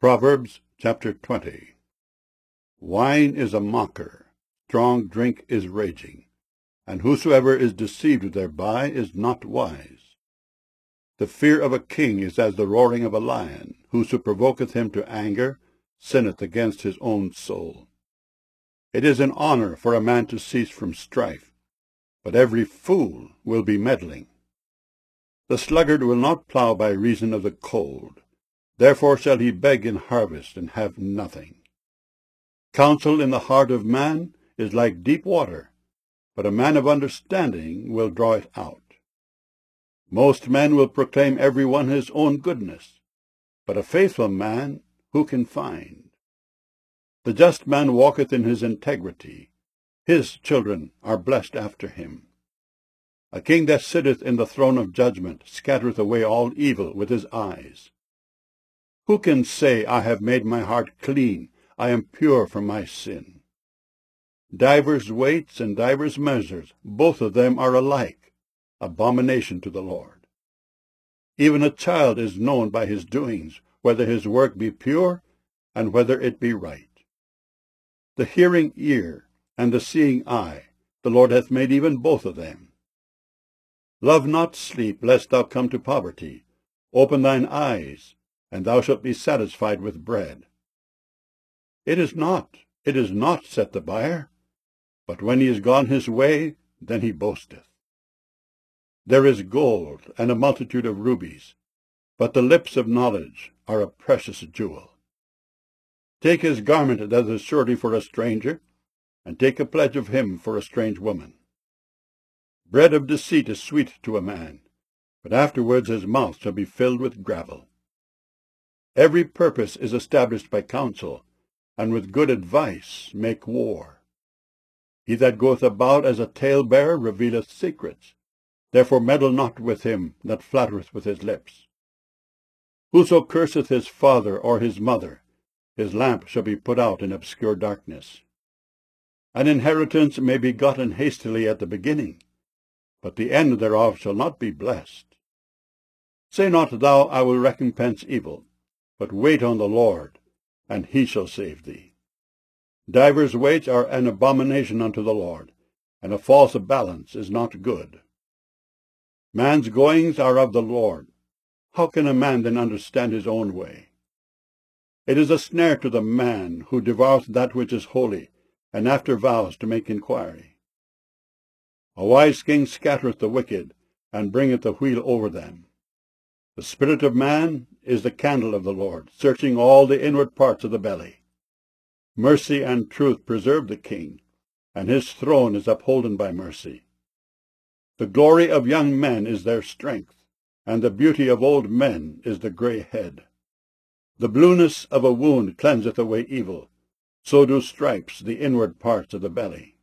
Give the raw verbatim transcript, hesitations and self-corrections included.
Proverbs chapter twenty. Wine is a mocker, strong drink is raging, and whosoever is deceived thereby is not wise. The fear of a king is as the roaring of a lion. Whoso provoketh him to anger sinneth against his own soul. It is an honour for a man to cease from strife, but every fool will be meddling. The sluggard will not plough by reason of the cold. Therefore shall he beg in harvest, and have nothing. Counsel in the heart of man is like deep water, but a man of understanding will draw it out. Most men will proclaim every one his own goodness, but a faithful man who can find? The just man walketh in his integrity. His children are blessed after him. A king that sitteth in the throne of judgment scattereth away all evil with his eyes. Who can say, I have made my heart clean, I am pure from my sin? Divers weights and divers measures, both of them are alike, abomination to the Lord. Even a child is known by his doings, whether his work be pure, and whether it be right. The hearing ear and the seeing eye, the Lord hath made even both of them. Love not sleep, lest thou come to poverty. Open thine eyes, and thou shalt be satisfied with bread. It is not, it is not, saith the buyer, but when he is gone his way, then he boasteth. There is gold and a multitude of rubies, but the lips of knowledge are a precious jewel. Take his garment as a surety for a stranger, and take a pledge of him for a strange woman. Bread of deceit is sweet to a man, but afterwards his mouth shall be filled with gravel. Every purpose is established by counsel, and with good advice make war. He that goeth about as a talebearer revealeth secrets. Therefore meddle not with him that flattereth with his lips. Whoso curseth his father or his mother, his lamp shall be put out in obscure darkness. An inheritance may be gotten hastily at the beginning, but the end thereof shall not be blessed. Say not thou, I will recompense evil, but wait on the Lord, and he shall save thee. Divers weights are an abomination unto the Lord, and a false balance is not good. Man's goings are of the Lord. How can a man then understand his own way? It is a snare to the man who devoureth that which is holy, and after vows to make inquiry. A wise king scattereth the wicked, and bringeth the wheel over them. The spirit of man is the candle of the Lord, searching all the inward parts of the belly. Mercy and truth preserve the king, and his throne is upholden by mercy. The glory of young men is their strength, and the beauty of old men is the grey head. The blueness of a wound cleanseth away evil, so do stripes the inward parts of the belly.